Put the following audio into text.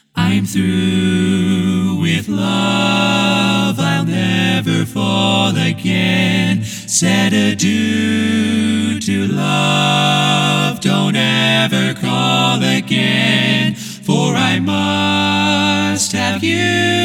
I'm through with love, I'll never fall again. Said adieu to love, don't ever call again. For I must have you